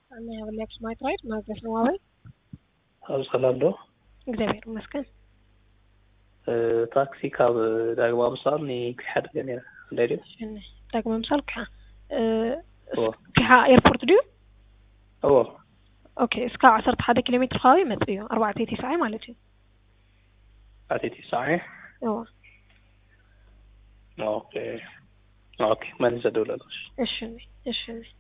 أنا هقول لك سمعت رايت ما أعرف نوعي. سلام له. እግዚአብሔር ይመስገን ታክሲ ካብ ዳግማ ምሳልኒ ክሓድ ገለ እንደይደል እሺ ዳግማ ምሳል كها ايربورت ديو اوكي اسكا 11 كيلومتر خاوي متيو 4 مالتي 4 اوكي ما نزدولش እሺ